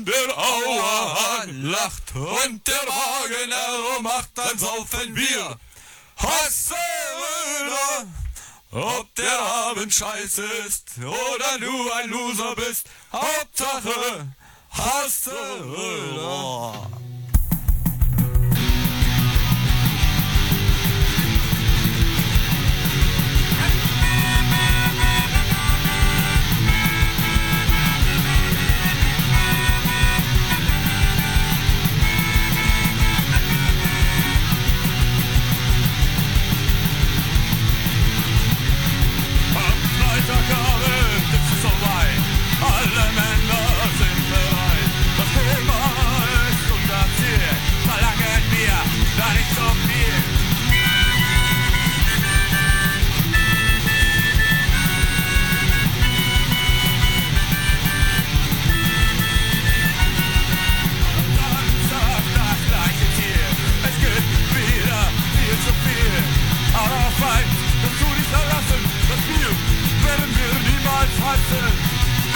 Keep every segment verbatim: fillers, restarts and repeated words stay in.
der Auerhahn lacht und der Wagener macht, dann saufen wir. Hasse Röder, ob der Abend scheiße ist oder du ein Loser bist, Hauptsache Hasse Röder. Alle Männer sind bereit, das Thema ist unser Ziel, verlangen wir da nicht so viel. Und dann sagt das gleiche Ziel, es gibt wieder viel zu viel. Aber Feind, dass du dich verlassen, das Spiel werden wir niemals hassen.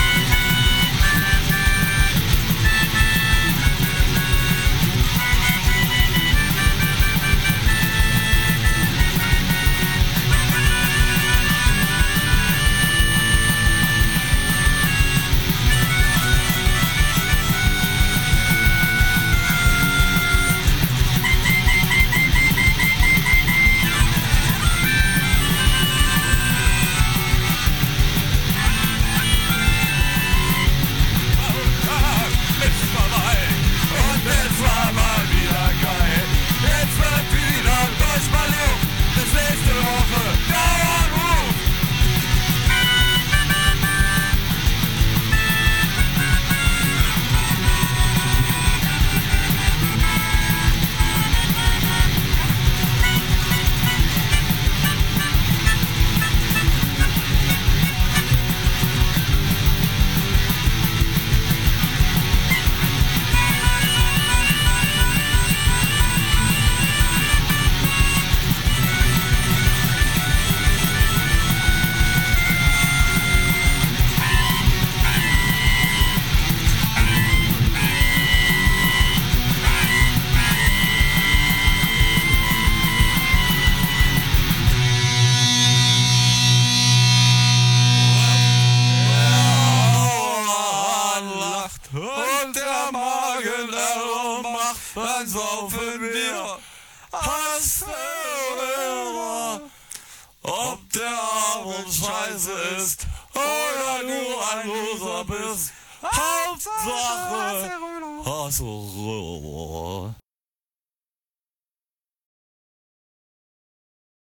Und der Magen darum macht, dann saufen wir. Hasse Röder, ob der Abend scheiße ist oder du ein Loser bist. Hauptsache Hasse Röder.